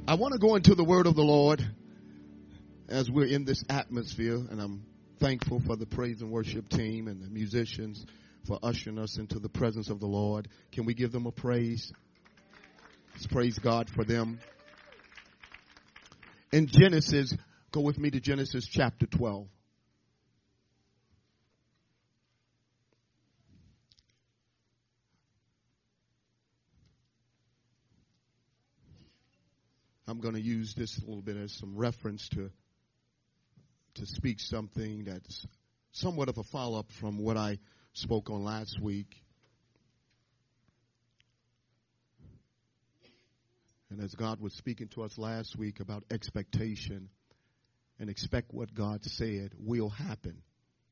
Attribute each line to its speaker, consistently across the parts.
Speaker 1: I want to go into the word of the Lord as we're in this atmosphere, and I'm thankful for the praise and worship team and the musicians for ushering us into the presence of the Lord. Can we give them a praise? Let's praise God for them. In Genesis, go with me to Genesis chapter 12. I'm going to use this a little bit as some reference to speak something that's somewhat of a follow-up from what I spoke on last week. And as God was speaking to us last week about expectation, and expect what God said will happen.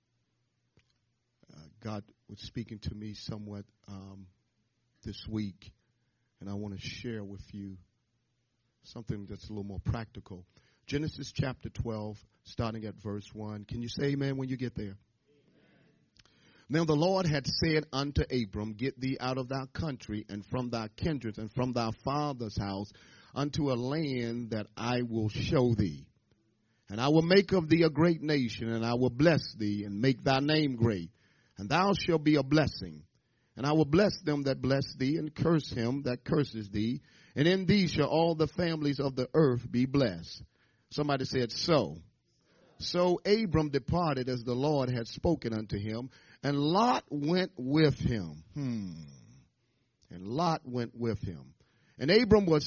Speaker 1: God was speaking to me somewhat this week, and I want to share with you something that's a little more practical. Genesis chapter 12, starting at verse 1. Can you say amen when you get there? Amen. Now the Lord had said unto Abram, Get thee out of thy country, and from thy kindred, and from thy father's house, unto a land that I will show thee. And I will make of thee a great nation, and I will bless thee, and make thy name great. And thou shalt be a blessing. And I will bless them that bless thee, and curse him that curses thee. And in thee shall all the families of the earth be blessed. Somebody said, so. So Abram departed as the Lord had spoken unto him, and Lot went with him. And Lot went with him. And Abram was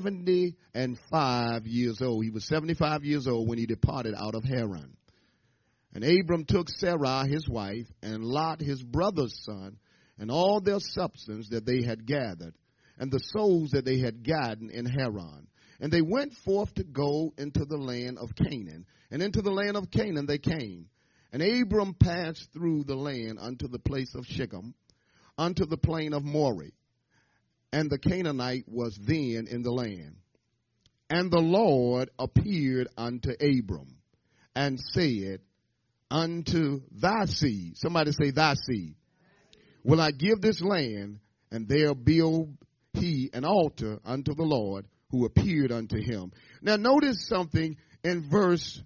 Speaker 1: 75 years old. He was 75 years old when he departed out of Haran. And Abram took Sarai his wife, and Lot his brother's son, and all their substance that they had gathered, and the souls that they had gotten in Haran. And they went forth to go into the land of Canaan. And into the land of Canaan they came. And Abram passed through the land unto the place of Shechem, unto the plain of Moreh. And the Canaanite was then in the land. And the Lord appeared unto Abram, and said, Unto thy seed, somebody say thy seed, will I give this land, and there build he an altar unto the Lord who appeared unto him. Now notice something in verse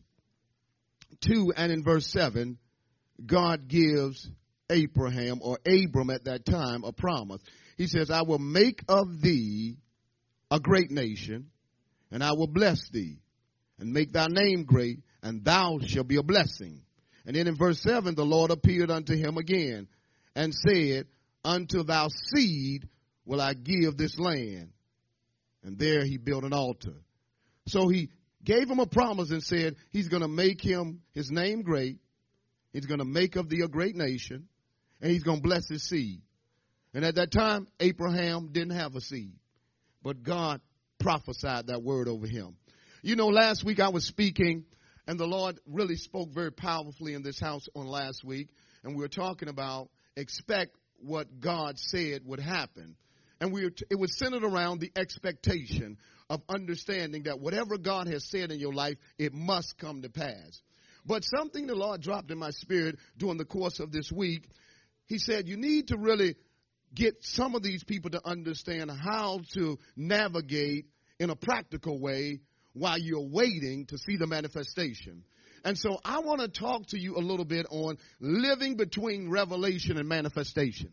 Speaker 1: 2 and in verse 7. God gives Abraham, or Abram at that time, a promise. He says, I will make of thee a great nation, and I will bless thee, and make thy name great, and thou shalt be a blessing. And then in verse 7, the Lord appeared unto him again, and said, Unto thy seed will I give this land. And there he built an altar. So he gave him a promise and said he's going to make him his name great. He's going to make of thee a great nation. And he's going to bless his seed. And at that time, Abraham didn't have a seed. But God prophesied that word over him. You know, last week I was speaking, and the Lord really spoke very powerfully in this house on last week. And we were talking about expect what God said would happen. And it was centered around the expectation of understanding that whatever God has said in your life, it must come to pass. But something the Lord dropped in my spirit during the course of this week, he said, you need to really get some of these people to understand how to navigate in a practical way while you're waiting to see the manifestation. And so I want to talk to you a little bit on living between revelation and manifestation.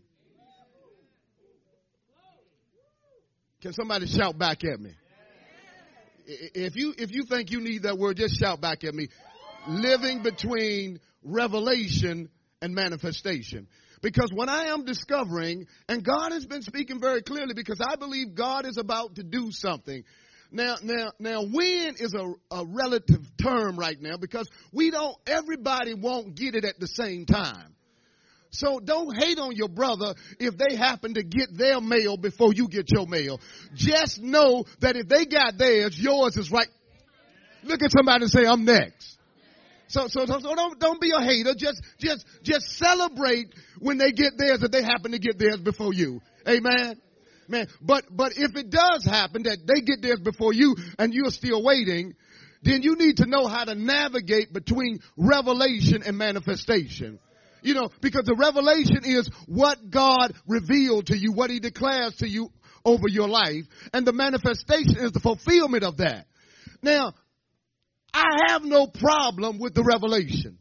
Speaker 1: Can somebody shout back at me? If you think you need that word, just shout back at me. Living between revelation and manifestation. Because what I am discovering, and God has been speaking very clearly, because I believe God is about to do something. Now, when is a relative term right now, because everybody won't get it at the same time. So don't hate on your brother if they happen to get their mail before you get your mail. Just know that if they got theirs, yours is right. Look at somebody and say, I'm next. So don't be a hater. Just celebrate when they get theirs, that they happen to get theirs before you. Amen. Man, but if it does happen that they get theirs before you and you're still waiting, then you need to know how to navigate between revelation and manifestation. You know, because the revelation is what God revealed to you, what he declares to you over your life, and the manifestation is the fulfillment of that. Now, I have no problem with the revelation.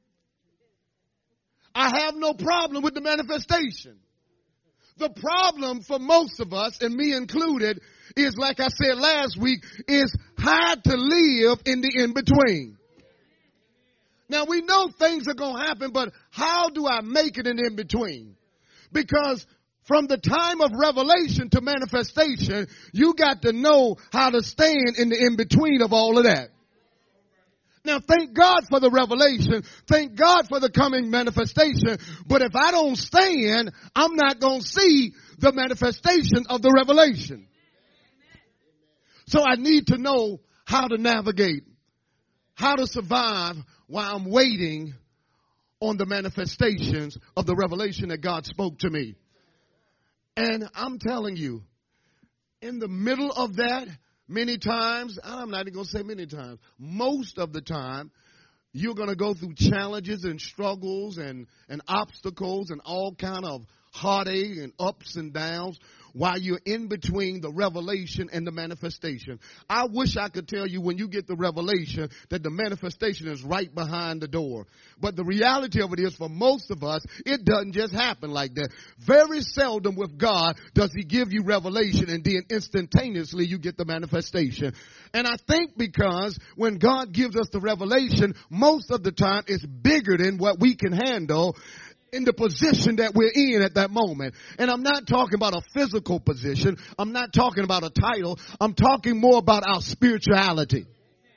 Speaker 1: I have no problem with the manifestation. The problem for most of us, and me included, is, like I said last week, is how to live in the in-between. Now, we know things are going to happen, but how do I make it in in-between? Because from the time of revelation to manifestation, you got to know how to stand in the in-between of all of that. Now, thank God for the revelation. Thank God for the coming manifestation. But if I don't stand, I'm not going to see the manifestation of the revelation. So I need to know how to navigate, how to survive while I'm waiting on the manifestations of the revelation that God spoke to me. And I'm telling you, in the middle of that, many times, I'm not even going to say many times, most of the time, you're going to go through challenges and struggles and obstacles and all kind of heartache and ups and downs while you're in between the revelation and the manifestation. I wish I could tell you when you get the revelation that the manifestation is right behind the door. But the reality of it is, for most of us, it doesn't just happen like that. Very seldom with God does he give you revelation and then instantaneously you get the manifestation. And I think because when God gives us the revelation, most of the time it's bigger than what we can handle in the position that we're in at that moment. And I'm not talking about a physical position. I'm not talking about a title. I'm talking more about our spirituality.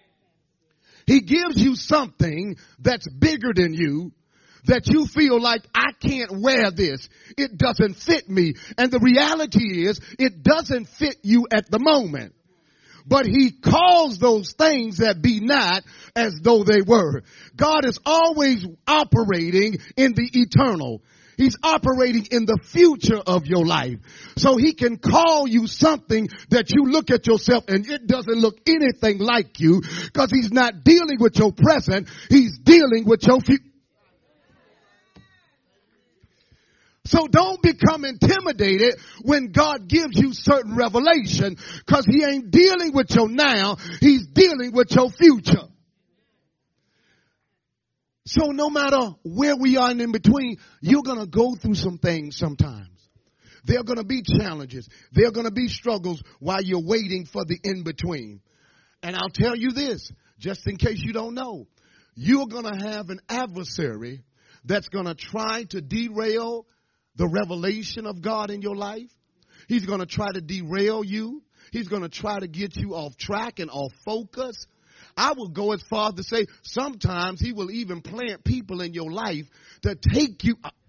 Speaker 1: He gives you something that's bigger than you, that you feel like, I can't wear this. It doesn't fit me. And the reality is, it doesn't fit you at the moment. But he calls those things that be not as though they were. God is always operating in the eternal. He's operating in the future of your life. So he can call you something that you look at yourself and it doesn't look anything like you, because he's not dealing with your present. He's dealing with your future. So don't become intimidated when God gives you certain revelation, because he ain't dealing with your now. He's dealing with your future. So no matter where we are in between, you're going to go through some things sometimes. There are going to be challenges. There are going to be struggles while you're waiting for the in-between. And I'll tell you this, just in case you don't know, you're going to have an adversary that's going to try to derail the revelation of God in your life. He's going to try to derail you. He's going to try to get you off track and off focus. I will go as far as to say sometimes he will even plant people in your life to take you up.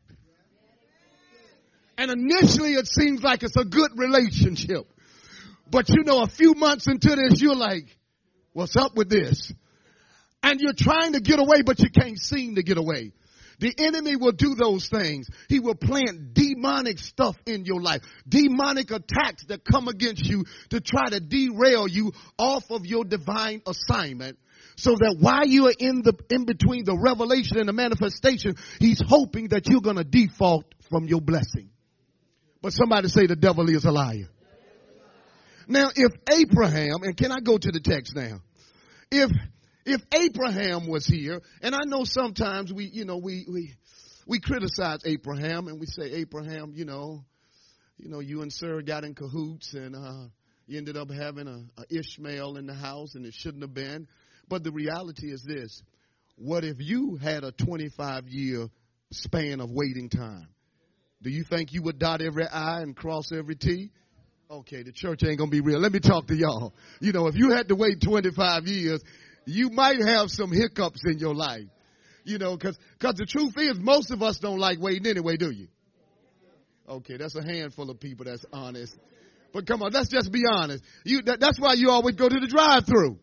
Speaker 1: And initially it seems like it's a good relationship. But you know, a few months into this, you're like, what's up with this? And you're trying to get away, but you can't seem to get away. The enemy will do those things. He will plant demonic stuff in your life. Demonic attacks that come against you to try to derail you off of your divine assignment. So that while you are in between the revelation and the manifestation, he's hoping that you're going to default from your blessing. But somebody say the devil is a liar. Now, if Abraham, and can I go to the text now? If Abraham was here, and I know sometimes we criticize Abraham and we say, Abraham, you and Sarah got in cahoots and you ended up having a Ishmael in the house and it shouldn't have been. But the reality is this. What if you had a 25-year span of waiting time? Do you think you would dot every I and cross every T? Okay, the church ain't going to be real. Let me talk to y'all. If you had to wait 25 years, you might have some hiccups in your life, because the truth is most of us don't like waiting anyway, do you? Okay, that's a handful of people that's honest. But come on, let's just be honest. That's why you always go to the drive-through.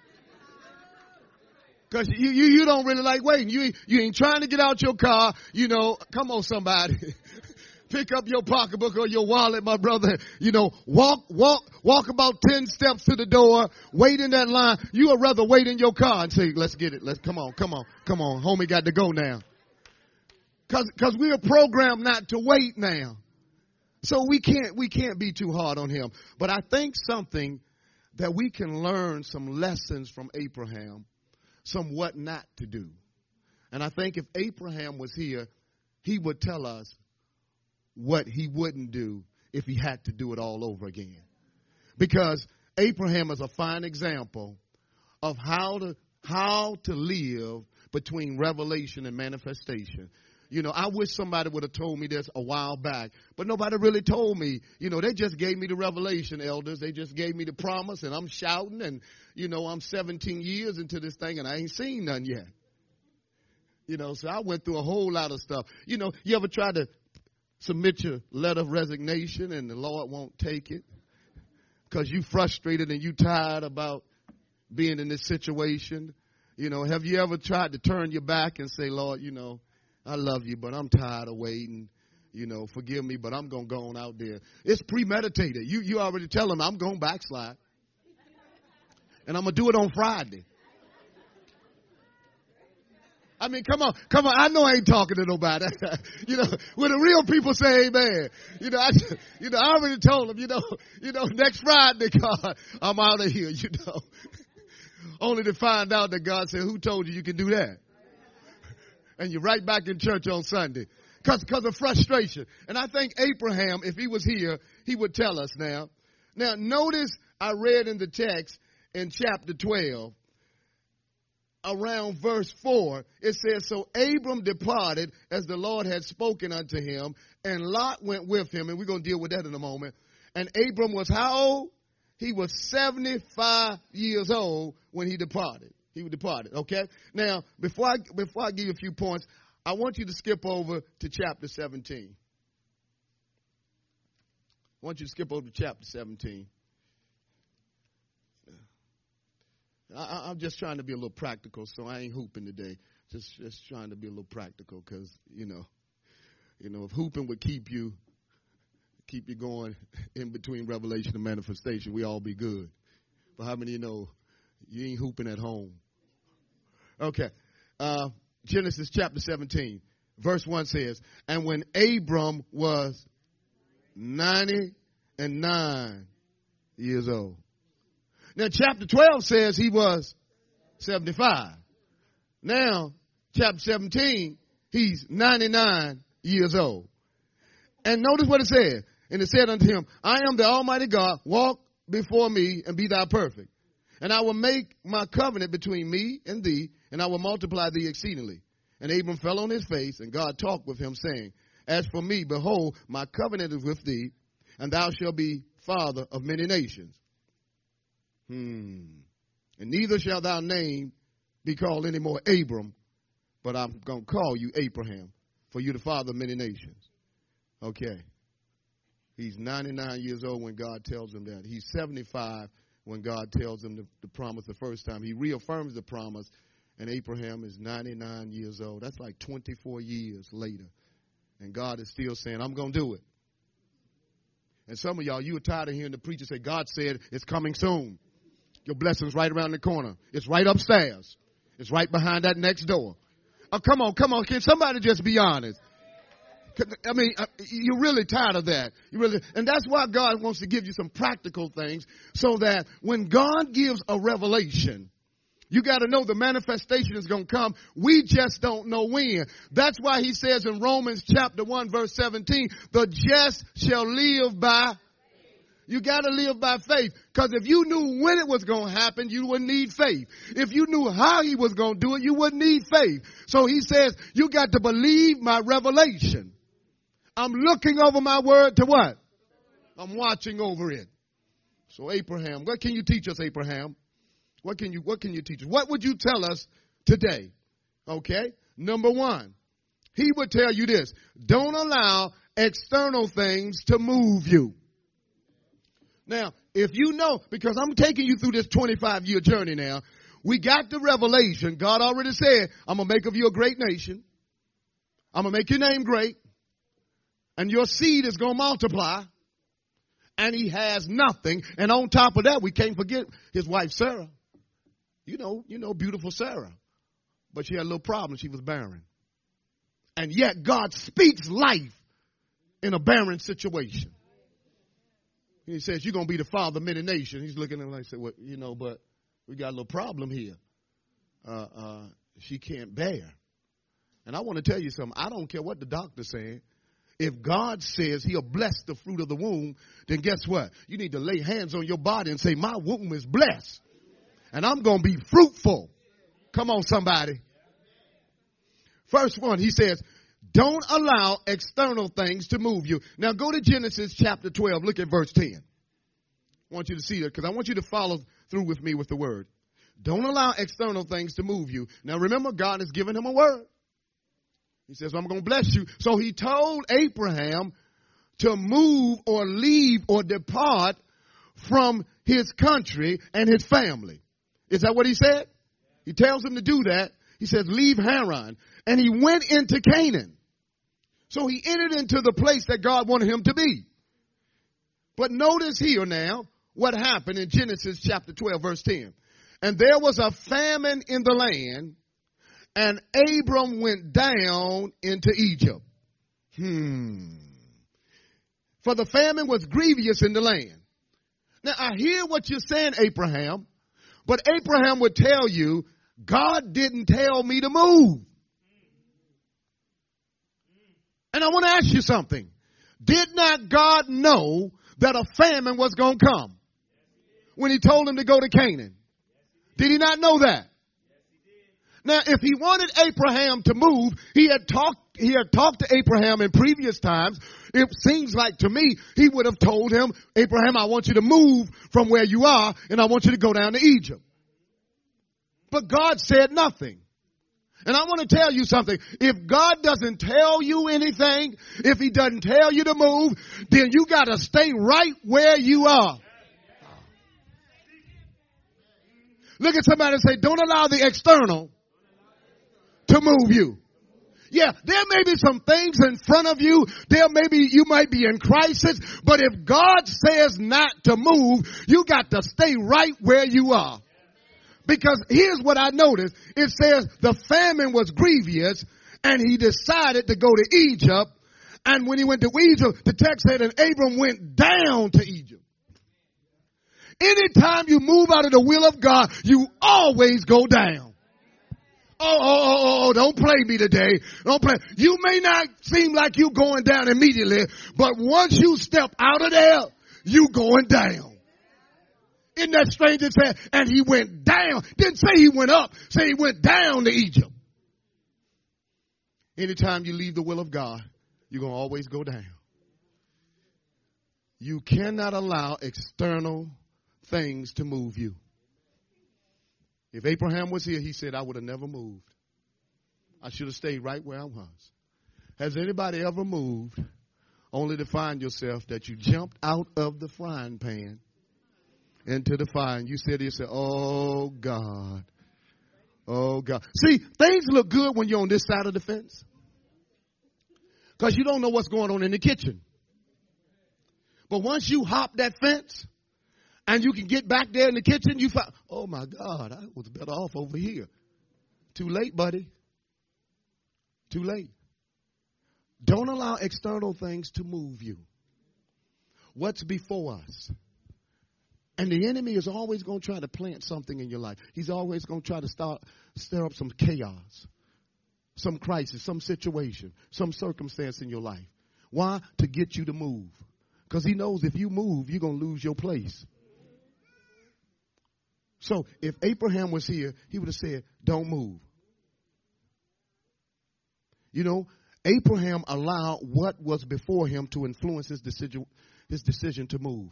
Speaker 1: Because you don't really like waiting. You ain't trying to get out your car, come on somebody. Pick up your pocketbook or your wallet, my brother. Walk about 10 steps to the door. Wait in that line. You would rather wait in your car and say, let's get it. Come on. Homie got to go now. Cause we are programmed not to wait now. So we can't be too hard on him. But I think something that we can learn some lessons from Abraham, some what not to do. And I think if Abraham was here, he would tell us what he wouldn't do if he had to do it all over again. Because Abraham is a fine example of how to live between revelation and manifestation. You know, I wish somebody would have told me this a while back, but nobody really told me. You know, they just gave me the revelation, elders. They just gave me the promise, and I'm shouting, and, you know, I'm 17 years into this thing, and I ain't seen none yet. You know, so I went through a whole lot of stuff. You know, you ever try to submit your letter of resignation, and the Lord won't take it because you frustrated and you tired about being in this situation? You know, have you ever tried to turn your back and say, Lord, you know, I love you, but I'm tired of waiting. You know, forgive me, but I'm going to go on out there. It's premeditated. You already tell him I'm going to backslide. And I'm going to do it on Friday. I mean, come on. I know I ain't talking to nobody. You know, when the real people say amen, I already told them, next Friday, God, I'm out of here, Only to find out that God said, who told you can do that? And you're right back in church on Sunday because of frustration. And I think Abraham, if he was here, he would tell us now. Now, notice I read in the text in chapter 12, around verse 4, it says, so Abram departed as the Lord had spoken unto him, and Lot went with him. And we're going to deal with that in a moment. And Abram was how old? He was 75 years old when he departed. He departed, okay? Now, before I give you a few points, I want you to skip over to chapter 17. I want you to skip over to chapter 17. I'm just trying to be a little practical, so I ain't hooping today. Just trying to be a little practical because, if hooping would keep you going in between revelation and manifestation, we all be good. But how many of you know you ain't hooping at home? Okay. Genesis chapter 17, verse 1 says, and when Abram was 99 years old. Now, chapter 12 says he was 75. Now, chapter 17, he's 99 years old. And notice what it said. And it said unto him, I am the Almighty God, walk before me and be thou perfect. And I will make my covenant between me and thee, and I will multiply thee exceedingly. And Abram fell on his face, and God talked with him, saying, as for me, behold, my covenant is with thee, and thou shalt be father of many nations. And neither shall thy name be called any more Abram, but I'm going to call you Abraham, for you the father of many nations. Okay. He's 99 years old when God tells him that. He's 75 when God tells him the promise the first time. He reaffirms the promise, and Abraham is 99 years old. That's like 24 years later. And God is still saying, I'm going to do it. And some of y'all, you are tired of hearing the preacher say, God said it's coming soon. Your blessing's right around the corner. It's right upstairs. It's right behind that next door. Oh, come on. Can somebody just be honest? I mean, you're really tired of that. And that's why God wants to give you some practical things so that when God gives a revelation, you got to know the manifestation is going to come. We just don't know when. That's why he says in Romans chapter 1, verse 17, the just shall live by. You got to live by faith. Because if you knew when it was going to happen, you wouldn't need faith. If you knew how he was going to do it, you wouldn't need faith. So he says, you got to believe my revelation. I'm looking over my word to what? I'm watching over it. So Abraham, what can you teach us, Abraham? What can you teach us? What would you tell us today? Okay. Number one, he would tell you this. Don't allow external things to move you. Now, if you know, because I'm taking you through this 25-year journey now, we got the revelation. God already said, I'm going to make of you a great nation. I'm going to make your name great. And your seed is going to multiply. And he has nothing. And on top of that, we can't forget his wife, Sarah. You know, beautiful Sarah. But she had a little problem. She was barren. And yet God speaks life in a barren situation. He says, you're going to be the father of many nations. He's looking at him like, well, but we got a little problem here. She can't bear. And I want to tell you something. I don't care what the doctor's saying. If God says he'll bless the fruit of the womb, then guess what? You need to lay hands on your body and say, my womb is blessed. And I'm going to be fruitful. Come on, somebody. First one, he says, don't allow external things to move you. Now go to Genesis chapter 12. Look at verse 10. I want you to see that because I want you to follow through with me with the word. Don't allow external things to move you. Now remember, God has given him a word. He says, well, I'm going to bless you. So he told Abraham to move or leave or depart from his country and his family. Is that what he said? He tells him to do that. He says, leave Haran. And he went into Canaan. So he entered into the place that God wanted him to be. But notice here now what happened in Genesis chapter 12, verse 10. And there was a famine in the land, and Abram went down into Egypt. For the famine was grievous in the land. Now, I hear what you're saying, Abraham, but Abraham would tell you, God didn't tell me to move. And I want to ask you something. Did not God know that a famine was going to come when he told him to go to Canaan? Did he not know that? Now, if he wanted Abraham to move, he had talked to Abraham in previous times. It seems like to me, he would have told him, Abraham, I want you to move from where you are, and I want you to go down to Egypt. But God said nothing. And I want to tell you something. If God doesn't tell you anything, if he doesn't tell you to move, then you got to stay right where you are. Look at somebody and say, don't allow the external to move you. Yeah, there may be some things in front of you. You might be in crisis, but if God says not to move, you got to stay right where you are. Because here's what I noticed. It says the famine was grievous and he decided to go to Egypt. And when he went to Egypt, the text said, and Abram went down to Egypt. Anytime you move out of the will of God, you always go down. Don't play me today. Don't play. You may not seem like you going down immediately, but once you step out of there, you going down. Isn't that strange? It said, and he went down. Didn't say he went up. Say he went down to Egypt. Anytime you leave the will of God, you're going to always go down. You cannot allow external things to move you. If Abraham was here, he said, I would have never moved. I should have stayed right where I was. Has anybody ever moved only to find yourself that you jumped out of the frying pan into the fire and you said to yourself, oh God, oh God. See, things look good when you're on this side of the fence because you don't know what's going on in the kitchen. But once you hop that fence, and you can get back there in the kitchen, you find, oh my God, I was better off over here. Too late, buddy. Too late. Don't allow external things to move you. What's before us? And the enemy is always going to try to plant something in your life. He's always going to try to stir up some chaos, some crisis, some situation, some circumstance in your life. Why? To get you to move. Because he knows if you move, you're going to lose your place. So if Abraham was here, he would have said, don't move. You know, Abraham allowed what was before him to influence his decision to move.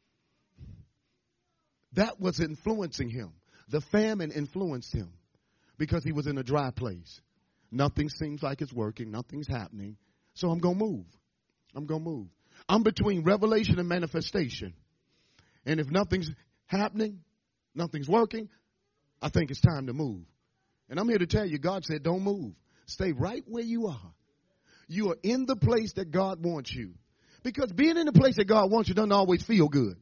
Speaker 1: That was influencing him. The famine influenced him because he was in a dry place. Nothing seems like it's working. Nothing's happening. So I'm going to move. I'm going to move. I'm between revelation and manifestation. And if nothing's happening, nothing's working, I think it's time to move. And I'm here to tell you, God said, don't move. Stay right where you are. You are in the place that God wants you. Because being in the place that God wants you doesn't always feel good.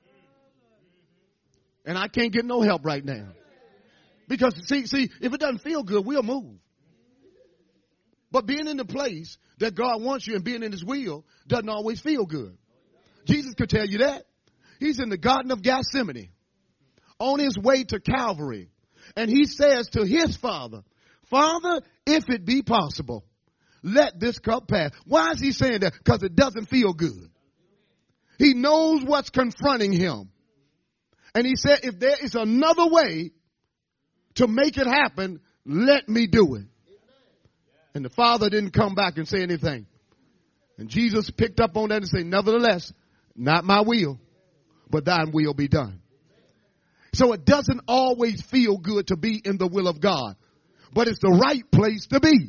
Speaker 1: And I can't get no help right now. Because, see, if it doesn't feel good, we'll move. But being in the place that God wants you and being in his will doesn't always feel good. Jesus could tell you that. He's in the Garden of Gethsemane on his way to Calvary. And he says to his Father, Father, if it be possible, let this cup pass. Why is he saying that? Because it doesn't feel good. He knows what's confronting him. And he said, if there is another way to make it happen, let me do it. And the Father didn't come back and say anything. And Jesus picked up on that and said, nevertheless, not my will, but thine will be done. So it doesn't always feel good to be in the will of God, but it's the right place to be.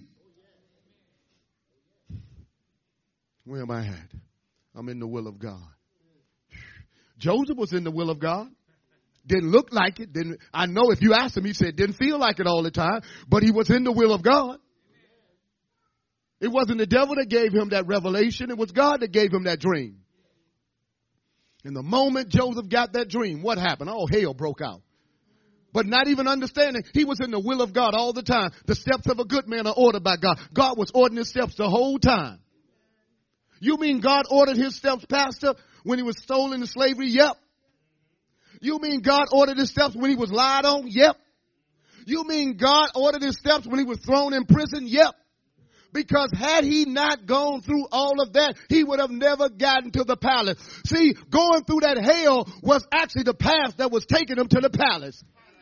Speaker 1: Where am I at? I'm in the will of God. Joseph was in the will of God. Didn't look like it. I know if you asked him, he said didn't feel like it all the time, but he was in the will of God. It wasn't the devil that gave him that revelation. It was God that gave him that dream. And the moment Joseph got that dream, what happened? Oh, hell broke out. But not even understanding, he was in the will of God all the time. The steps of a good man are ordered by God. God was ordering his steps the whole time. You mean God ordered his steps, Pastor, when he was stolen into slavery? Yep. You mean God ordered his steps when he was lied on? Yep. You mean God ordered his steps when he was thrown in prison? Yep. Because had he not gone through all of that, he would have never gotten to the palace. See, going through that hell was actually the path that was taking him to the palace.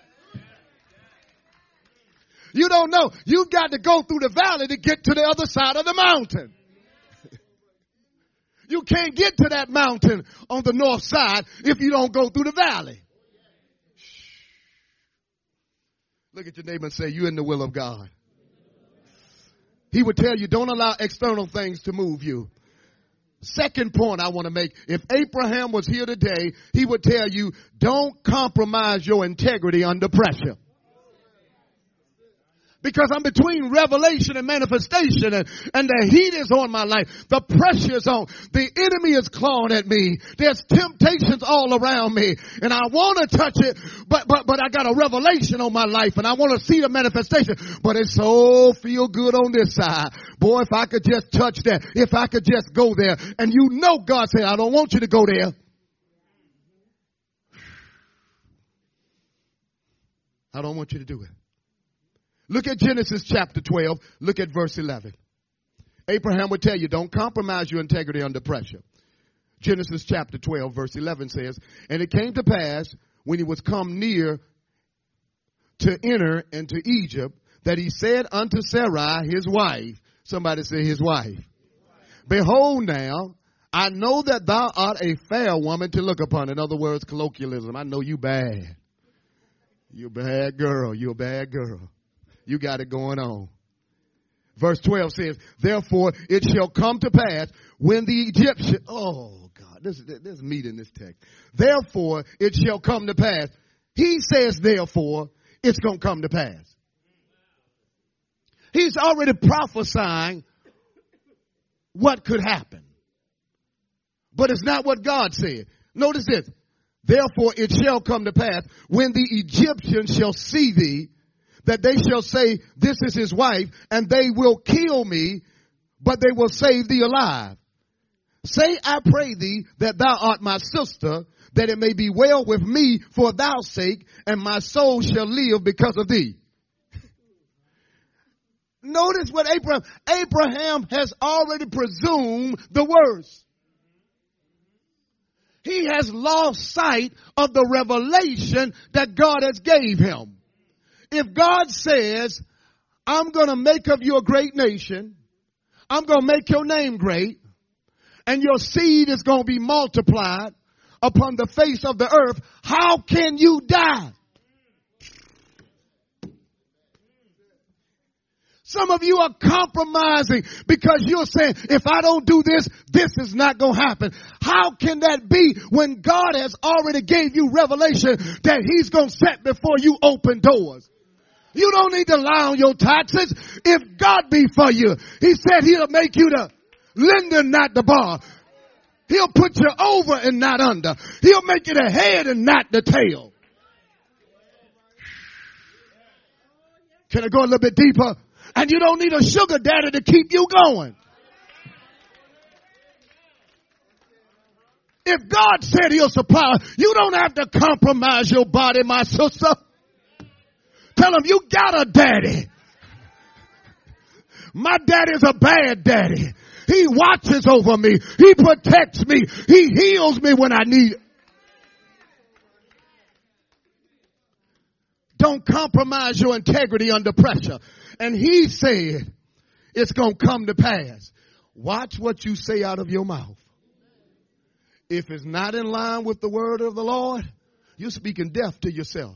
Speaker 1: You don't know. You've got to go through the valley to get to the other side of the mountain. You can't get to that mountain on the north side if you don't go through the valley. Look at your neighbor and say, you're in the will of God. He would tell you, don't allow external things to move you. Second point I want to make, if Abraham was here today, he would tell you, don't compromise your integrity under pressure. Because I'm between revelation and manifestation, and the heat is on my life. The pressure is on. The enemy is clawing at me. There's temptations all around me, and I want to touch it, but I got a revelation on my life, and I want to see the manifestation. But it's so feel good on this side. Boy, if I could just touch that, if I could just go there, and you know God said, I don't want you to go there. I don't want you to do it. Look at Genesis chapter 12. Look at verse 11. Abraham would tell you, don't compromise your integrity under pressure. Genesis chapter 12, verse 11 says, and it came to pass when he was come near to enter into Egypt, that he said unto Sarai, his wife, somebody say his wife, behold now, I know that thou art a fair woman to look upon. In other words, colloquialism. I know you bad. You're a bad girl. You're a bad girl. You got it going on. Verse 12 says, therefore it shall come to pass when the Egyptian, oh God, there's meat in this text. Therefore it shall come to pass. He says, therefore it's going to come to pass. He's already prophesying what could happen. But it's not what God said. Notice this. Therefore it shall come to pass when the Egyptians shall see thee, that they shall say, this is his wife, and they will kill me, but they will save thee alive. Say, I pray thee, that thou art my sister, that it may be well with me for thy sake, and my soul shall live because of thee. Notice what Abraham has already presumed the worst. He has lost sight of the revelation that God has gave him. If God says, I'm going to make of you a great nation, I'm going to make your name great, and your seed is going to be multiplied upon the face of the earth, how can you die? Some of you are compromising because you're saying, if I don't do this, this is not going to happen. How can that be when God has already gave you revelation that he's going to set before you open doors? You don't need to lie on your taxes. If God be for you, he said he'll make you the lender, not the borrower. He'll put you over and not under. He'll make you the head and not the tail. Can I go a little bit deeper? And you don't need a sugar daddy to keep you going. If God said he'll supply, you don't have to compromise your body, my sister. Tell him you got a daddy. My daddy's a bad daddy. He watches over me. He protects me. He heals me when I need it. Don't compromise your integrity under pressure. And he said it's going to come to pass. Watch what you say out of your mouth. If it's not in line with the word of the Lord, you're speaking death to yourself.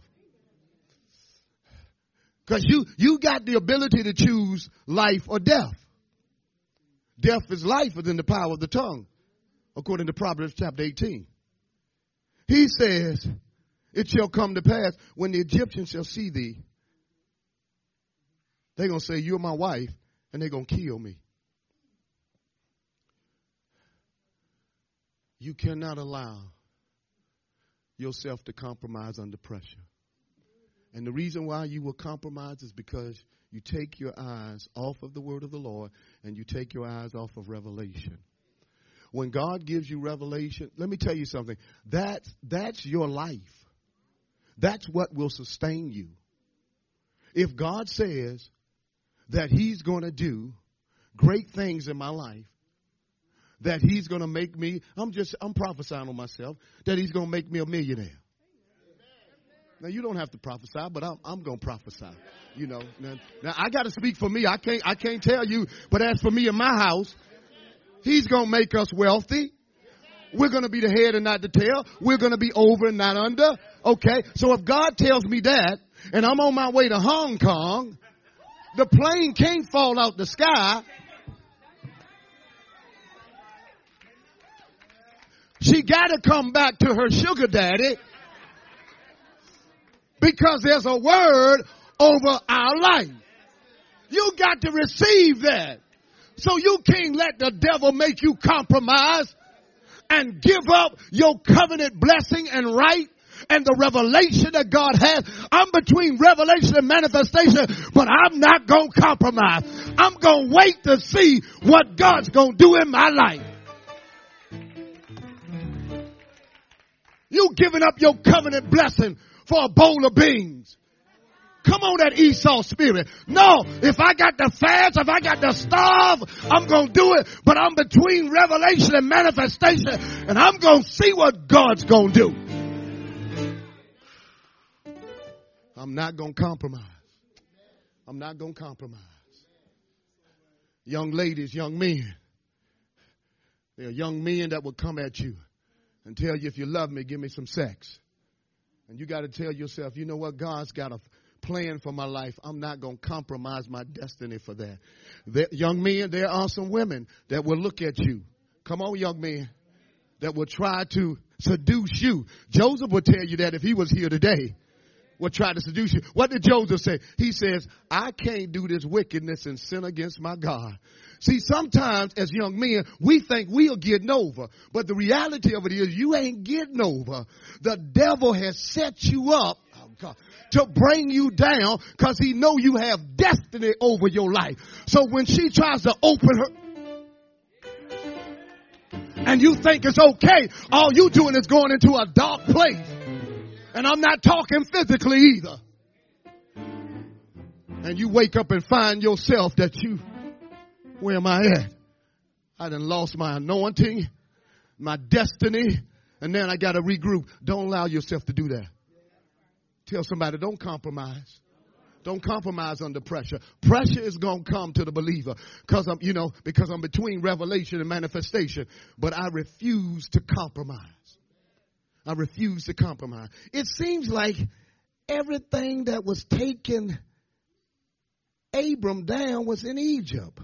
Speaker 1: Because you got the ability to choose life or death. Death is life within the power of the tongue, according to Proverbs chapter 18. He says, it shall come to pass when the Egyptians shall see thee. They're going to say, you're my wife, and they're going to kill me. You cannot allow yourself to compromise under pressure. And the reason why you will compromise is because you take your eyes off of the word of the Lord and you take your eyes off of revelation. When God gives you revelation, let me tell you something. That's your life. That's what will sustain you. If God says that he's going to do great things in my life, that he's going to make me, I'm prophesying on myself, that he's going to make me a millionaire. Now, you don't have to prophesy, but I'm going to prophesy. You know, now I got to speak for me. I can't tell you, but as for me and my house, he's going to make us wealthy. We're going to be the head and not the tail. We're going to be over and not under. Okay, so if God tells me that, and I'm on my way to Hong Kong, the plane can't fall out the sky. She got to come back to her sugar daddy. Because there's a word over our life. You got to receive that. So you can't let the devil make you compromise and give up your covenant blessing and right and the revelation that God has. I'm between revelation and manifestation, but I'm not going to compromise. I'm going to wait to see what God's going to do in my life. You giving up your covenant blessing for a bowl of beans. Come on, that Esau spirit. No, if I got to fast, if I got to starve, I'm going to do it. But I'm between revelation and manifestation, and I'm going to see what God's going to do. I'm not going to compromise. I'm not going to compromise. Young ladies, young men. There are young men that will come at you and tell you, if you love me, give me some sex. And you got to tell yourself, you know what? God's got a plan for my life. I'm not going to compromise my destiny for that. Young men, there are some women that will look at you. Come on, young men, that will try to seduce you. Joseph would tell you that if he was here today. Will try to seduce you. What did Joseph say? He says, I can't do this wickedness and sin against my God. See, sometimes as young men, we think we are getting over. But the reality of it is you ain't getting over. The devil has set you up, oh God, to bring you down because he know you have destiny over your life. So when she tries to open her and you think it's okay, all you doing is going into a dark place. And I'm not talking physically either. And you wake up and find yourself that where am I at? I done lost my anointing, my destiny, and then I got to regroup. Don't allow yourself to do that. Tell somebody, don't compromise. Don't compromise under pressure. Pressure is going to come to the believer because I'm between revelation and manifestation. But I refuse to compromise. I refuse to compromise. It seems like everything that was taking Abram down was in Egypt.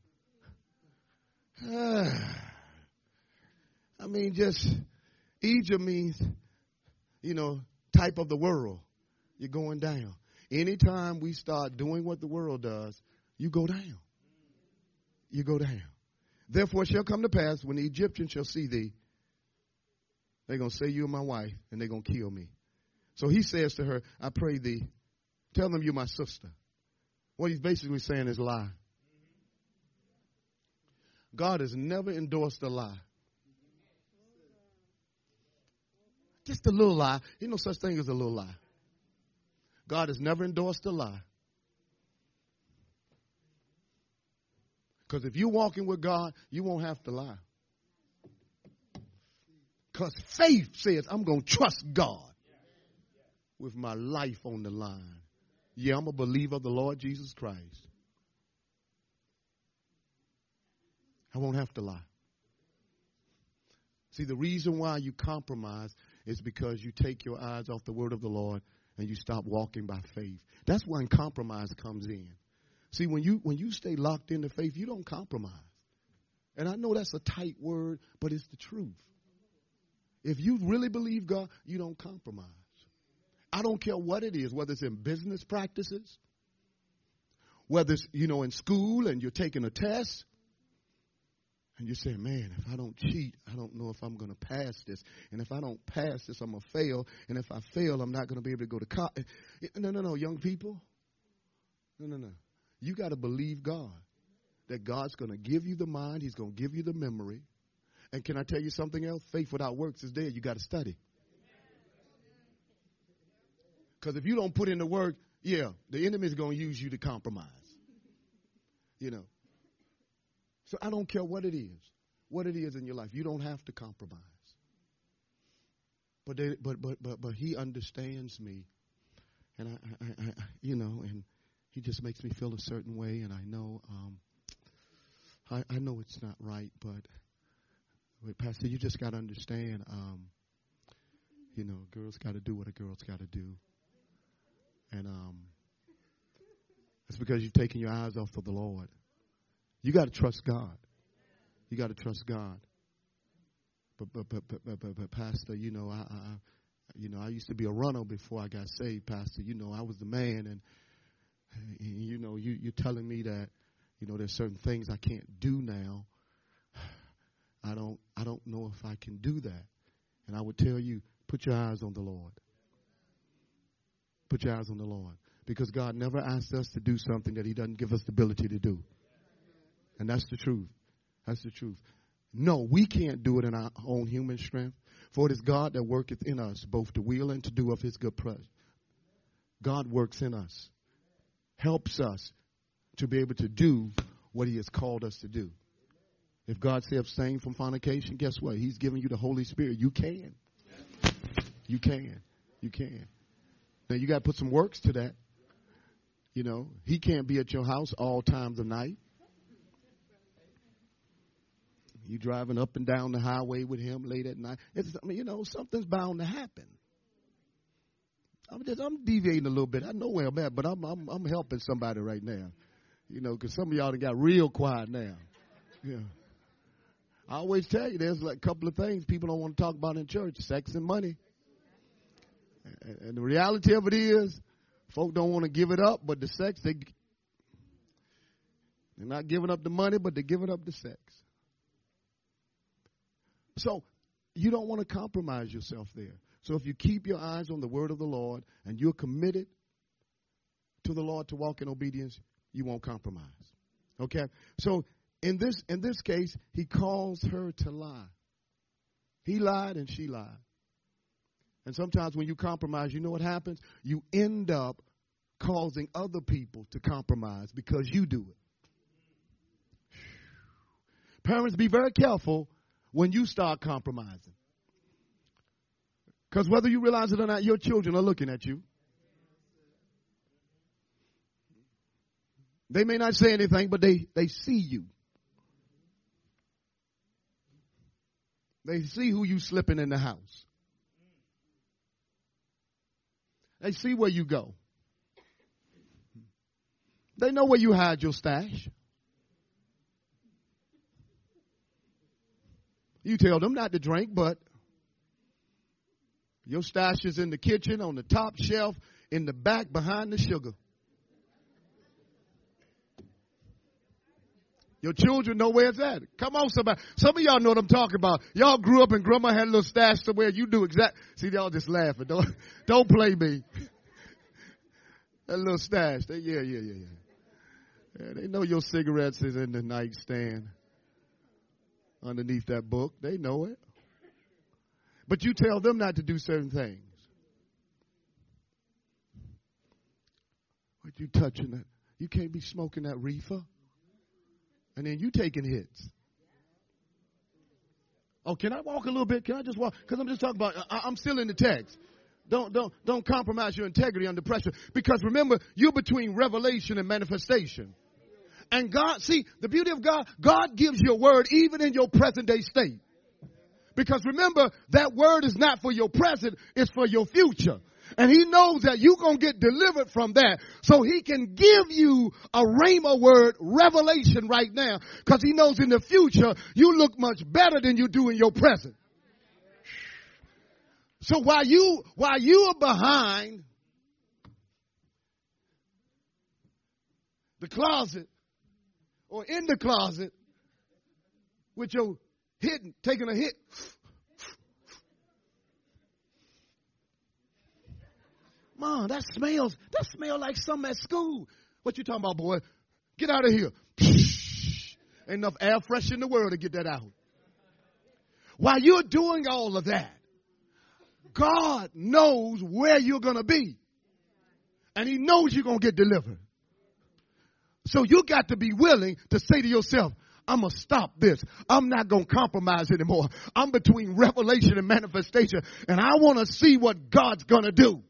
Speaker 1: Just Egypt means, type of the world. You're going down. Anytime we start doing what the world does, you go down. You go down. Therefore it shall come to pass when the Egyptians shall see thee, they're going to say you're my wife, and they're going to kill me. So he says to her, I pray thee, tell them you're my sister. What he's basically saying is lie. God has never endorsed a lie. Just a little lie. Ain't no such thing as a little lie. God has never endorsed a lie. Because if you're walking with God, you won't have to lie. Because faith says, I'm going to trust God with my life on the line. Yeah, I'm a believer of the Lord Jesus Christ. I won't have to lie. See, the reason why you compromise is because you take your eyes off the word of the Lord and you stop walking by faith. That's when compromise comes in. See, when you stay locked into faith, you don't compromise. And I know that's a tight word, but it's the truth. If you really believe God, you don't compromise. I don't care what it is, whether it's in business practices, whether it's, in school and you're taking a test, and you say, man, if I don't cheat, I don't know if I'm going to pass this. And if I don't pass this, I'm going to fail. And if I fail, I'm not going to be able to go to college. No, young people. No. You got to believe God, that God's going to give you the mind. He's going to give you the memory. And can I tell you something else? Faith without works is dead. You got to study. Because if you don't put in the work, the enemy is going to use you to compromise. So I don't care what it is in your life. You don't have to compromise. But he understands me, and and he just makes me feel a certain way, and I know I know it's not right, but Pastor, you just got to understand, girls got to do what a girl's got to do. And it's because you've taken your eyes off of the Lord. You got to trust God. You got to trust God. But Pastor, I used to be a runner before I got saved, Pastor. I was the man, and you're telling me that there's certain things I can't do now. I don't know if I can do that. And I would tell you, put your eyes on the Lord. Put your eyes on the Lord. Because God never asked us to do something that he doesn't give us the ability to do. And that's the truth. That's the truth. No, we can't do it in our own human strength. For it is God that worketh in us, both to will and to do of his good pleasure. God works in us. Helps us to be able to do what he has called us to do. If God said abstain from fornication, guess what? He's giving you the Holy Spirit. You can. You can. You can. Now, you got to put some works to that. He can't be at your house all times of night. You driving up and down the highway with him late at night. Something's bound to happen. I'm deviating a little bit. I know where I'm at, but I'm helping somebody right now. Because some of y'all done got real quiet now. Yeah. I always tell you, there's like a couple of things people don't want to talk about in church: sex and money. And the reality of it is, folk don't want to give it up, but the sex, they're not giving up the money, but they're giving up the sex. So you don't want to compromise yourself there. So if you keep your eyes on the word of the Lord and you're committed to the Lord to walk in obedience, you won't compromise. Okay? So in this case, he calls her to lie. He lied and she lied. And sometimes when you compromise, you know what happens? You end up causing other people to compromise because you do it. Parents, be very careful when you start compromising. Because whether you realize it or not, your children are looking at you. They may not say anything, but they see you. They see who you slipping in the house. They see where you go. They know where you hide your stash. You tell them not to drink, but your stash is in the kitchen, on the top shelf, in the back, behind the sugar. Your children know where it's at. Come on, somebody. Some of y'all know what I'm talking about. Y'all grew up and grandma had a little stash somewhere. You do exact. See, y'all just laughing. Don't play me. That little stash. Yeah. Yeah, they know your cigarettes is in the nightstand underneath that book. They know it. But you tell them not to do certain things. What you touching that? You can't be smoking that reefer. And then you taking hits. Oh, can I walk a little bit? Can I just walk? Because I'm just talking about, I'm still in the text. Don't compromise your integrity under pressure. Because remember, you're between revelation and manifestation. And God, see, the beauty of God, God gives you a word even in your present day state. Because remember, that word is not for your present, it's for your future. And he knows that you're going to get delivered from that. So he can give you a rhema word revelation right now. Because he knows in the future, you look much better than you do in your present. So while you are behind the closet or in the closet with your taking a hit. Mom, that smells like something at school. What you talking about, boy? Get out of here. Ain't enough air fresh in the world to get that out. While you're doing all of that, God knows where you're going to be. And he knows you're going to get delivered. So you got to be willing to say to yourself, I'm going to stop this. I'm not going to compromise anymore. I'm between revelation and manifestation. And I want to see what God's going to do.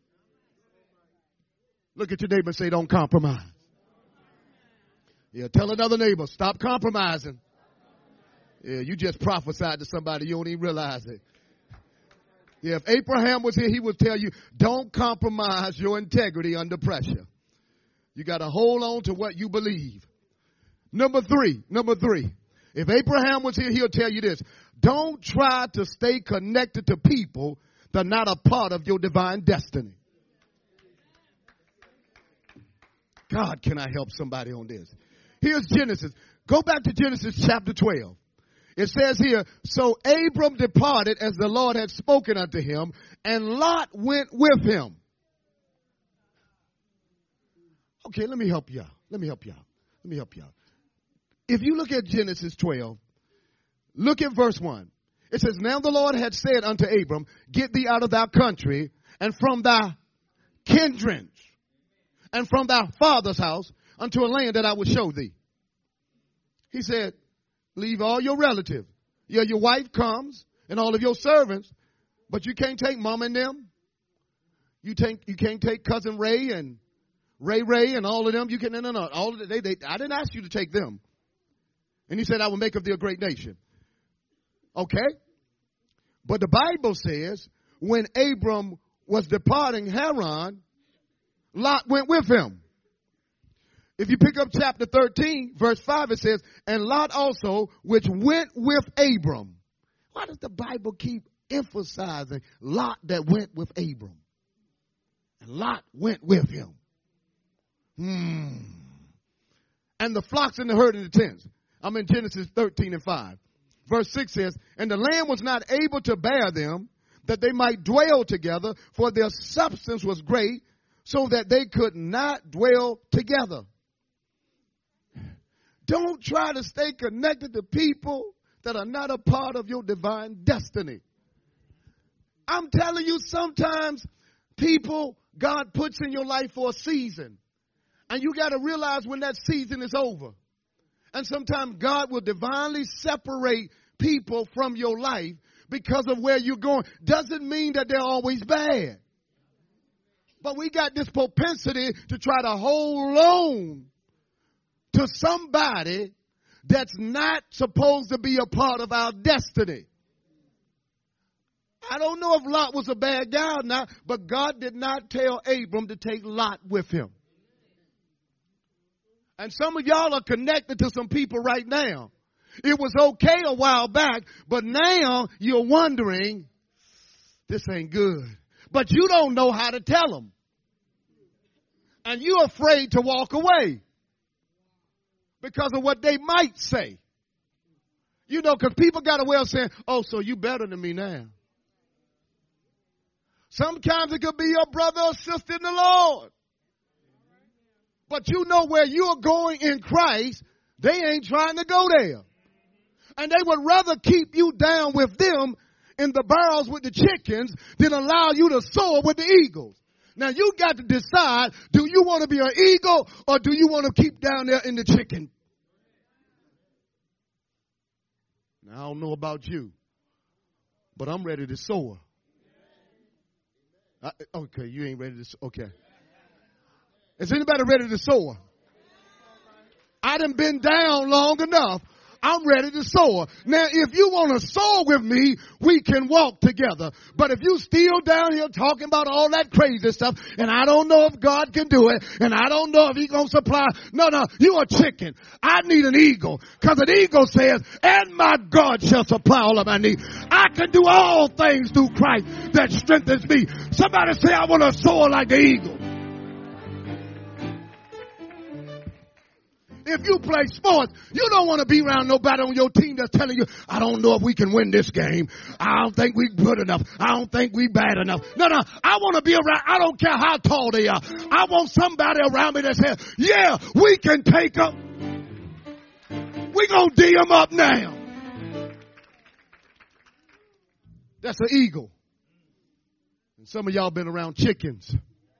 Speaker 1: Look at your neighbor and say, don't compromise. Yeah, tell another neighbor, stop compromising. Yeah, you just prophesied to somebody, you don't even realize it. Yeah, if Abraham was here, he would tell you, don't compromise your integrity under pressure. You got to hold on to what you believe. Number three. If Abraham was here, he'll tell you this. Don't try to stay connected to people that are not a part of your divine destiny. God, can I help somebody on this? Here's Genesis. Go back to Genesis chapter 12. It says here, so Abram departed as the Lord had spoken unto him, and Lot went with him. Okay, let me help you out. If you look at Genesis 12, look at verse 1. It says, now the Lord had said unto Abram, get thee out of thy country and from thy kindred and from thy father's house unto a land that I will show thee. He said, leave all your relatives. Yeah, your wife comes and all of your servants, but you can't take mom and them. You can't take cousin Ray and Ray and all of them. You can no. All of they I didn't ask you to take them. And he said, I will make of thee a great nation. Okay. But the Bible says when Abram was departing Haran, Lot went with him. If you pick up chapter 13, verse 5, it says, and Lot also, which went with Abram. Why does the Bible keep emphasizing Lot that went with Abram? And Lot went with him. And the flocks and the herd and the tents. I'm in Genesis 13 and 5. Verse 6 says, and the land was not able to bear them, that they might dwell together, for their substance was great, so that they could not dwell together. Don't try to stay connected to people that are not a part of your divine destiny. I'm telling you, sometimes people God puts in your life for a season. And you got to realize when that season is over. And sometimes God will divinely separate people from your life because of where you're going. Doesn't mean that they're always bad. But we got this propensity to try to hold on to somebody that's not supposed to be a part of our destiny. I don't know if Lot was a bad guy or not, but God did not tell Abram to take Lot with him. And some of y'all are connected to some people right now. It was okay a while back, but now you're wondering, this ain't good. But you don't know how to tell them. And you're afraid to walk away because of what they might say. You know, because people got a way of saying, oh, so you better than me now. Sometimes it could be your brother or sister in the Lord. But you know where you're going in Christ, they ain't trying to go there. And they would rather keep you down with them in the barrels with the chickens than allow you to soar with the eagles. Now you got to decide, do you want to be an eagle or do you want to keep down there in the chicken? Now I don't know about you, but I'm ready to soar. Okay, you ain't ready to soar. Okay. Is anybody ready to soar? I done been down long enough. I'm ready to soar. Now, if you want to soar with me, we can walk together. But if you still down here talking about all that crazy stuff, and I don't know if God can do it, and I don't know if He's going to supply. No, you a chicken. I need an eagle. Because an eagle says, and my God shall supply all of my needs. I can do all things through Christ that strengthens me. Somebody say, I want to soar like the eagle. If you play sports, you don't want to be around nobody on your team that's telling you, I don't know if we can win this game. I don't think we good enough. I don't think we bad enough. No, I want to be around. I don't care how tall they are. I want somebody around me that says, yeah, we can take them. We're going to D them up now. That's an eagle. And some of y'all been around chickens.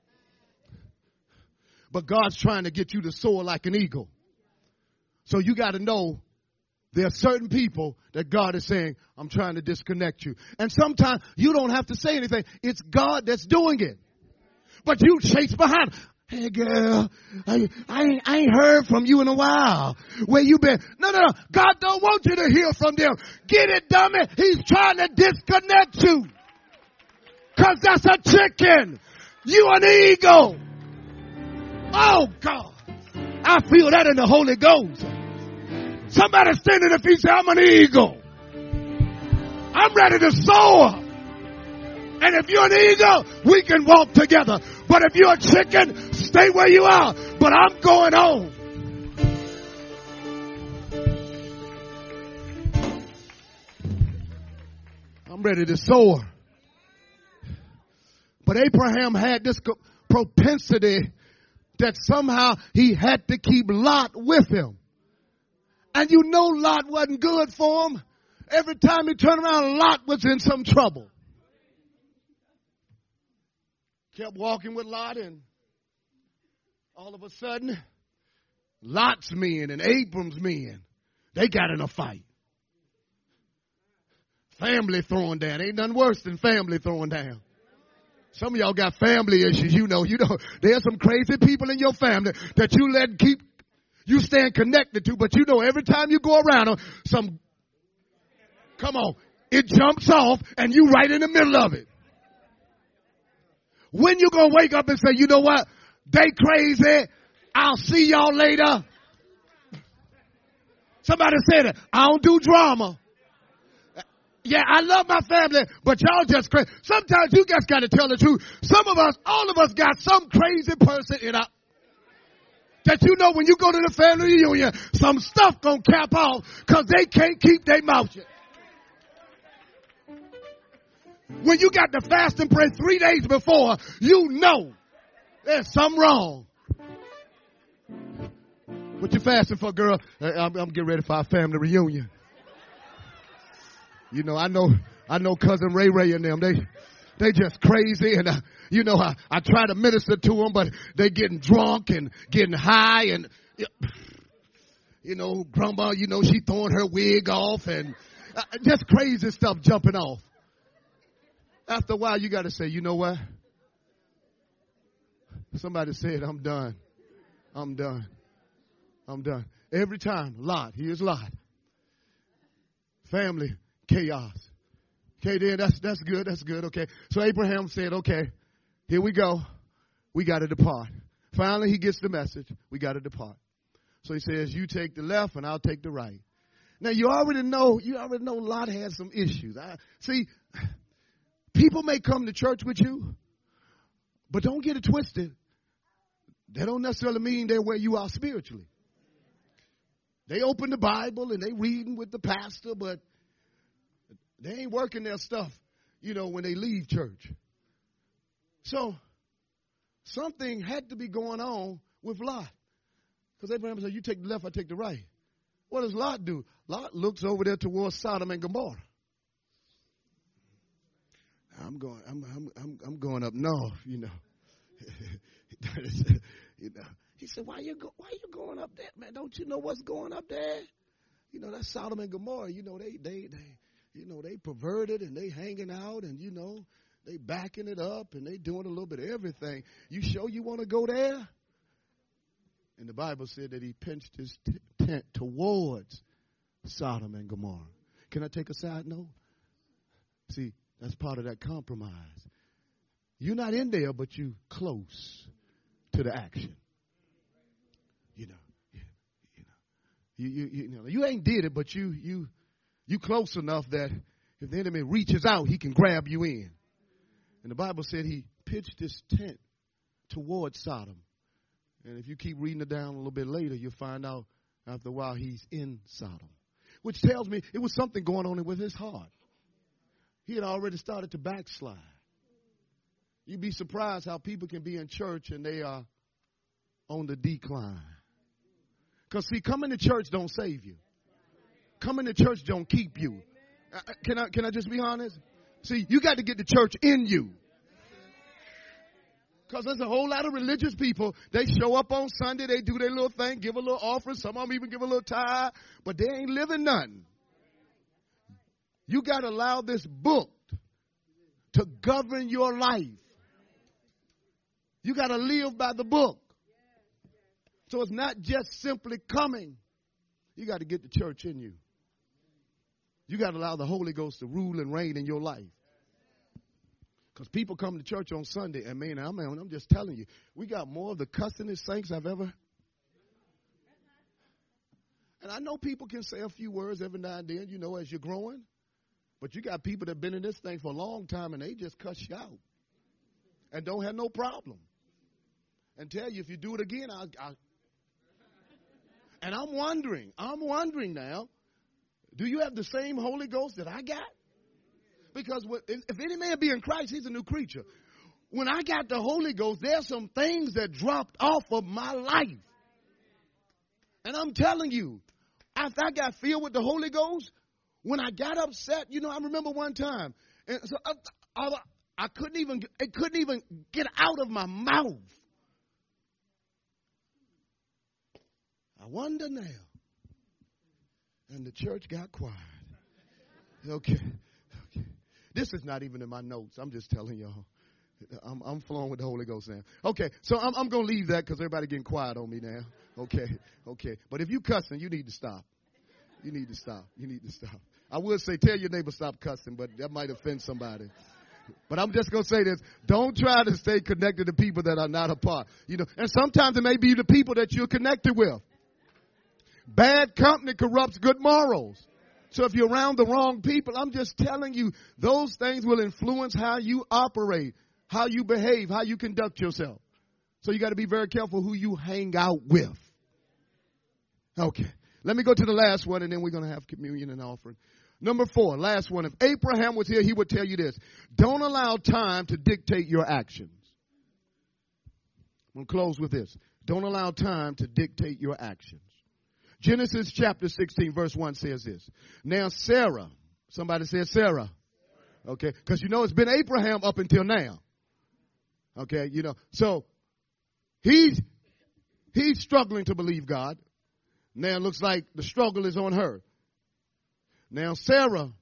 Speaker 1: But God's trying to get you to soar like an eagle. So you got to know there are certain people that God is saying, I'm trying to disconnect you. And sometimes you don't have to say anything. It's God that's doing it. But you chase behind. Hey, girl, I ain't heard from you in a while. Where you been? No. God don't want you to hear from them. Get it, dummy. He's trying to disconnect you. Because that's a chicken. You an eagle. Oh, God. I feel that in the Holy Ghost. Somebody standing at the feet say, I'm an eagle. I'm ready to soar. And if you're an eagle, we can walk together. But if you're a chicken, stay where you are. But I'm going home. I'm ready to soar. But Abraham had this propensity that somehow he had to keep Lot with him. And you know Lot wasn't good for him. Every time he turned around, Lot was in some trouble. Kept walking with Lot, and all of a sudden, Lot's men and Abram's men, they got in a fight. Family throwing down. Ain't nothing worse than family throwing down. Some of y'all got family issues. You know, there's some crazy people in your family that you let keep, you stand connected to, but you know every time you go around them, come on, it jumps off and you right in the middle of it. When you gonna wake up and say, you know what? They crazy. I'll see y'all later. Somebody said it. I don't do drama. Yeah, I love my family, but y'all just crazy. Sometimes you just got to tell the truth. Some of us, all of us got some crazy person in our, that you know when you go to the family reunion, some stuff gonna cap off because they can't keep their mouth shut. When you got to fast and pray 3 days before, you know there's something wrong. What you fasting for, girl? I'm getting ready for our family reunion. You know, I know cousin Ray and them. They just crazy, and you know, I try to minister to them, but they getting drunk and getting high, and you know, grandma, you know, she throwing her wig off, and just crazy stuff jumping off. After a while, you got to say, you know what? Somebody said, I'm done. I'm done. I'm done. Every time, Lot, here's Lot. Family, chaos. Okay, then that's good. That's good. Okay. So Abraham said, okay, here we go. We got to depart. Finally, he gets the message. We got to depart. So he says, you take the left and I'll take the right. Now, you already know Lot had some issues. See, people may come to church with you, but don't get it twisted. They don't necessarily mean they're where you are spiritually. They open the Bible and they reading with the pastor, but they ain't working their stuff, you know, when they leave church. So something had to be going on with Lot. Because Abraham said, you take the left, I take the right. What does Lot do? Lot looks over there towards Sodom and Gomorrah. I'm going up north, you know. He said, why you going up there, man? Don't you know what's going up there? You know, that's Sodom and Gomorrah. You know, they perverted and they hanging out and, you know, they backing it up and they doing a little bit of everything. You sure you want to go there? And the Bible said that he pinched his tent towards Sodom and Gomorrah. Can I take a side note? See, that's part of that compromise. You're not in there, but you close to the action. You ain't did it, but you close enough that if the enemy reaches out, he can grab you in. And the Bible said he pitched his tent towards Sodom. And if you keep reading it down a little bit later, you'll find out after a while he's in Sodom, which tells me it was something going on with his heart. He had already started to backslide. You'd be surprised how people can be in church and they are on the decline. Because, see, coming to church don't save you. Coming to church don't keep you. Can I just be honest? See, you got to get the church in you. Because there's a whole lot of religious people. They show up on Sunday. They do their little thing, give a little offering. Some of them even give a little tithe. But they ain't living nothing. You got to allow this book to govern your life. You got to live by the book. So it's not just simply coming. You got to get the church in you. You got to allow the Holy Ghost to rule and reign in your life. Because people come to church on Sunday, and man, I'm just telling you, we got more of the cussingest saints I've ever. And I know people can say a few words every now and then, you know, as you're growing. But you got people that have been in this thing for a long time, and they just cuss you out. And don't have no problem. And tell you, if you do it again, And I'm wondering now, do you have the same Holy Ghost that I got? Because if any man be in Christ, he's a new creature. When I got the Holy Ghost, there's some things that dropped off of my life. And I'm telling you, after I got filled with the Holy Ghost, when I got upset, you know, I remember one time, and so it couldn't even get out of my mouth. I wonder now. And the church got quiet. Okay. This is not even in my notes. I'm just telling y'all. I'm flowing with the Holy Ghost now. Okay, so I'm going to leave that because everybody getting quiet on me now. Okay. But if you cussing, you need to stop. You need to stop. I would say tell your neighbor stop cussing, but that might offend somebody. But I'm just going to say this. Don't try to stay connected to people that are not a part. You know, and sometimes it may be the people that you're connected with. Bad company corrupts good morals. So if you're around the wrong people, I'm just telling you, those things will influence how you operate, how you behave, how you conduct yourself. So you got to be very careful who you hang out with. Okay. Let me go to the last one, and then we're going to have communion and offering. Number 4, last one. If Abraham was here, he would tell you this. Don't allow time to dictate your actions. I'm going to close with this. Don't allow time to dictate your actions. Genesis chapter 16, verse 1 says this. Now Sarah, somebody said Sarah. Okay, because you know it's been Abraham up until now. Okay, you know, so he's struggling to believe God. Now it looks like the struggle is on her. Now Sarah,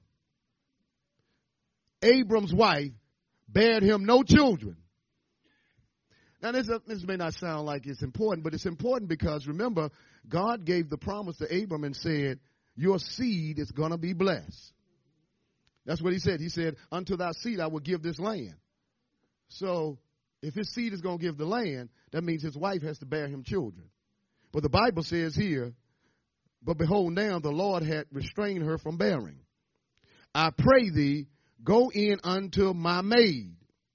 Speaker 1: Abram's wife, bared him no children. Now this may not sound like it's important, but it's important because remember, God gave the promise to Abram and said, your seed is going to be blessed. That's what he said. He said, unto thy seed I will give this land. So if his seed is going to give the land, that means his wife has to bear him children. But the Bible says here, but behold, now the Lord had restrained her from bearing. I pray thee, go in unto my maid.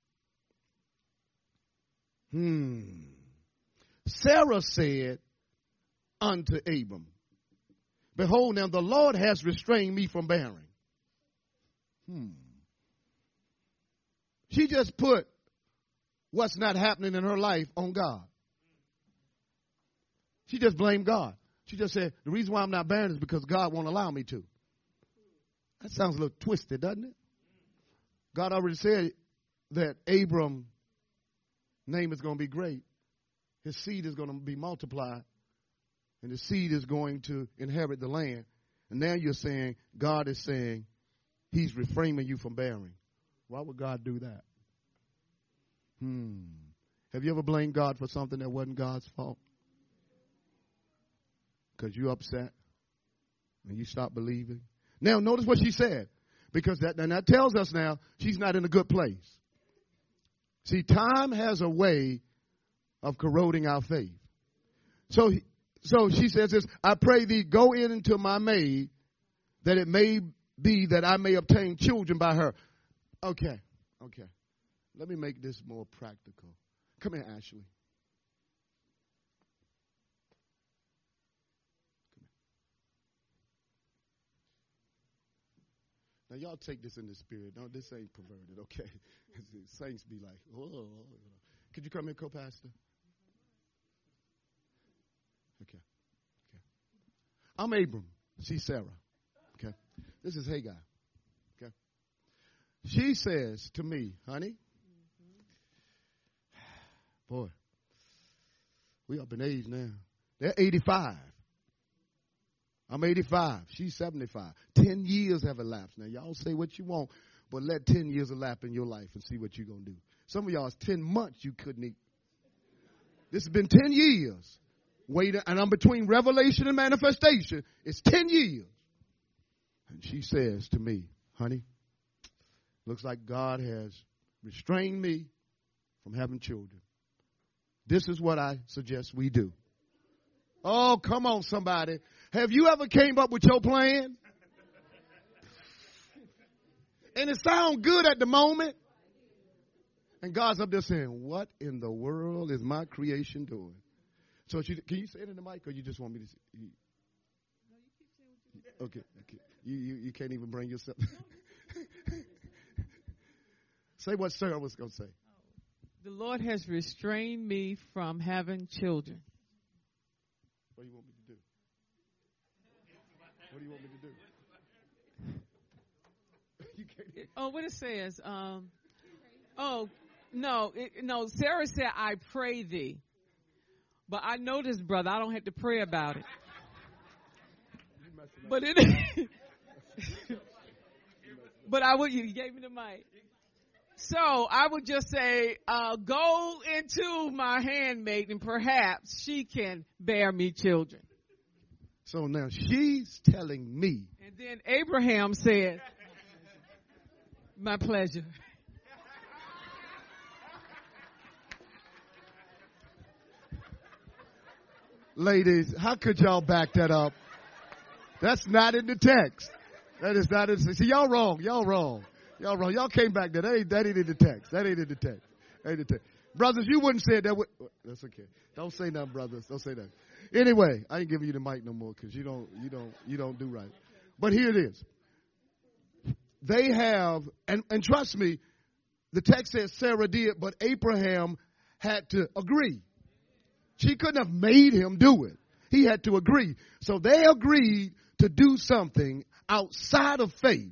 Speaker 1: Sarah said unto Abram, behold, now the Lord has restrained me from bearing. She just put what's not happening in her life on God. She just blamed God. She just said, the reason why I'm not barren is because God won't allow me to. That sounds a little twisted, doesn't it? God already said that Abram's name is going to be great. His seed is going to be multiplied. And the seed is going to inherit the land. And now you're saying, God is saying, he's refraining you from bearing. Why would God do that? Have you ever blamed God for something that wasn't God's fault? Because you're upset and you stop believing. Now, notice what she said. Because that tells us now she's not in a good place. See, time has a way of corroding our faith. So she says this, I pray thee, go in into my maid, that it may be that I may obtain children by her. Okay. Let me make this more practical. Come here, Ashley. Now, y'all take this in the spirit. No, this ain't perverted, okay? Saints be like, oh. Could you come here, co-pastor? Okay. I'm Abram. She's Sarah. Okay. This is Hagar. Okay. She says to me, honey, boy, we up in age now. They're 85. I'm 85. She's 75. 10 years have elapsed. Now, y'all say what you want, but let 10 years elapse in your life and see what you're going to do. Some of y'all, it's 10 months you couldn't eat. This has been 10 years. Wait, and I'm between revelation and manifestation. It's 10 years. And she says to me, honey, looks like God has restrained me from having children. This is what I suggest we do. Oh, come on, somebody. Have you ever came up with your plan? And it sounds good at the moment. And God's up there saying, what in the world is my creation doing? So can you say it in the mic, or you just want me to say it? Okay. You can't even bring yourself. Say what Sarah was going to say.
Speaker 2: The Lord has restrained me from having children.
Speaker 1: What do you want me to do? What do you want me to do? You can't.
Speaker 2: Oh, what it says. No, Sarah said, I pray thee. But I know this, brother. I don't have to pray about it. But you gave me the mic. So I would just say, go into my handmaid and perhaps she can bear me children.
Speaker 1: So now she's telling me.
Speaker 2: And then Abraham said, my pleasure.
Speaker 1: Ladies, how could y'all back that up? That's not in the text. That is not in the text. See, y'all wrong. Y'all came back there. That ain't in the text. That ain't in the text. Ain't in the text. Brothers, you wouldn't say it that way. That's okay. Don't say nothing, brothers. Don't say that. Anyway, I ain't giving you the mic no more because you don't do right. But here it is. They have, and trust me, the text says Sarah did, but Abraham had to agree. She couldn't have made him do it. He had to agree. So they agreed to do something outside of faith.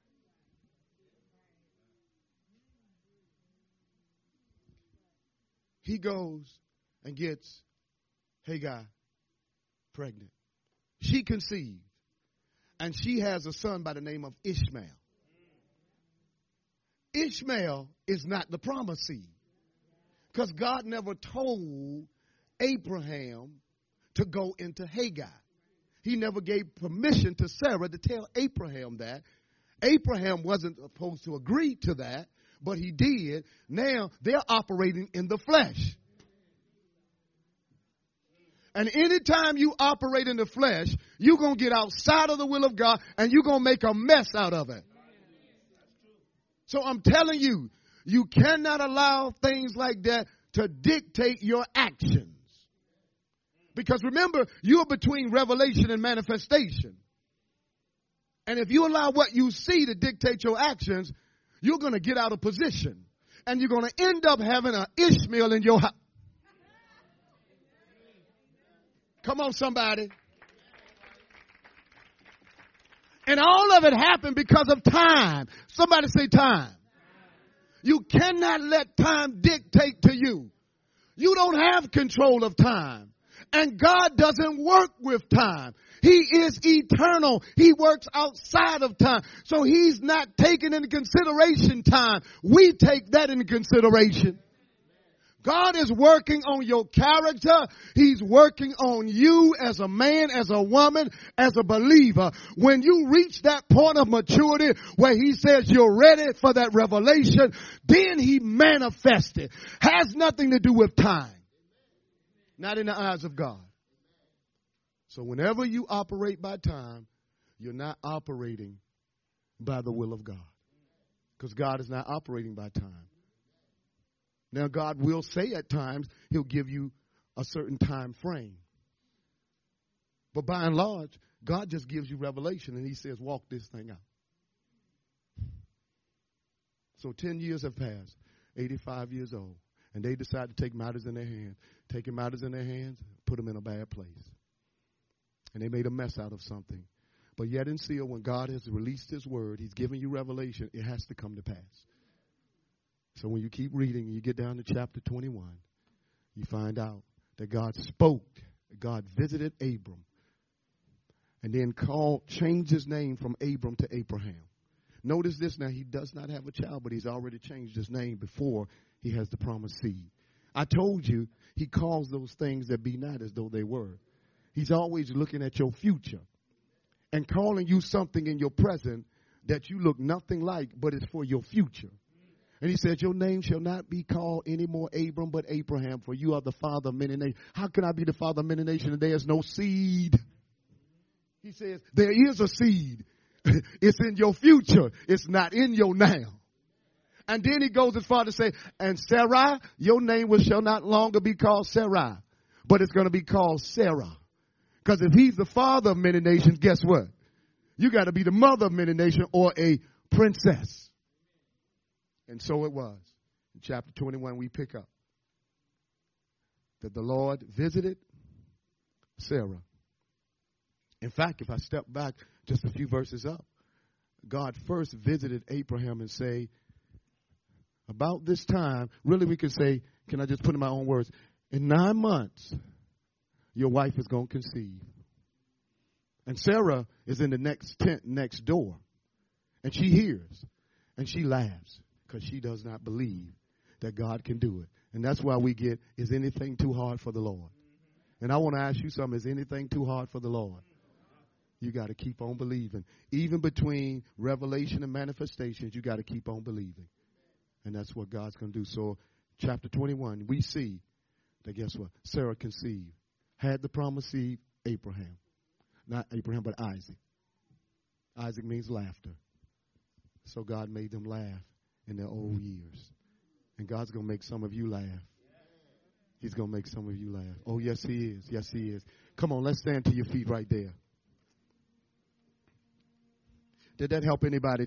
Speaker 1: He goes and gets Hagar pregnant. She conceived. And she has a son by the name of Ishmael. Ishmael is not the promised seed. Because God never told Abraham to go into Hagar. He never gave permission to Sarah to tell Abraham that. Abraham wasn't supposed to agree to that, but he did. Now they're operating in the flesh. And anytime you operate in the flesh, you're going to get outside of the will of God and you're going to make a mess out of it. So I'm telling you, you cannot allow things like that to dictate your actions. Because remember, you're between revelation and manifestation. And if you allow what you see to dictate your actions, you're going to get out of position. And you're going to end up having an Ishmael in your house. Come on, somebody. And all of it happened because of time. Somebody say time. You cannot let time dictate to you. You don't have control of time. And God doesn't work with time. He is eternal. He works outside of time. So he's not taking into consideration time. We take that into consideration. God is working on your character. He's working on you as a man, as a woman, as a believer. When you reach that point of maturity where he says you're ready for that revelation, then he manifested. Has nothing to do with time. Not in the eyes of God. So whenever you operate by time, you're not operating by the will of God. Because God is not operating by time. Now, God will say at times, he'll give you a certain time frame. But by and large, God just gives you revelation and he says, walk this thing out. So 10 years have passed, 85 years old, and they decide to take matters in their hands. Taking matters in their hands, put them in a bad place. And they made a mess out of something. But yet and still, when God has released his word, he's given you revelation, it has to come to pass. So when you keep reading and you get down to chapter 21, you find out that God spoke, God visited Abram, and then changed his name from Abram to Abraham. Notice this now, he does not have a child, but he's already changed his name before he has the promised seed. I told you, he calls those things that be not as though they were. He's always looking at your future and calling you something in your present that you look nothing like, but it's for your future. And he said, your name shall not be called anymore Abram, but Abraham, for you are the father of many nations. How can I be the father of many nations and there is no seed? He says, there is a seed. It's in your future. It's not in your now. And then he goes as far to say, and Sarai, your name shall not longer be called Sarai, but it's going to be called Sarah. Because if he's the father of many nations, guess what? You got to be the mother of many nations or a princess. And so it was. In chapter 21, we pick up that the Lord visited Sarah. In fact, if I step back just a few verses up, God first visited Abraham and say, about this time, really we could say, can I just put in my own words, in 9 months, your wife is going to conceive. And Sarah is in the next tent next door. And she hears and she laughs because she does not believe that God can do it. And that's why we get, is anything too hard for the Lord? And I want to ask you something, is anything too hard for the Lord? You got to keep on believing. Even between revelation and manifestations, you got to keep on believing. And that's what God's going to do. So chapter 21, we see that guess what? Sarah conceived. Had the promised seed, Abraham. Not Abraham, but Isaac. Isaac means laughter. So God made them laugh in their old years. And God's going to make some of you laugh. He's going to make some of you laugh. Oh, yes, he is. Yes, he is. Come on, let's stand to your feet right there. Did that help anybody?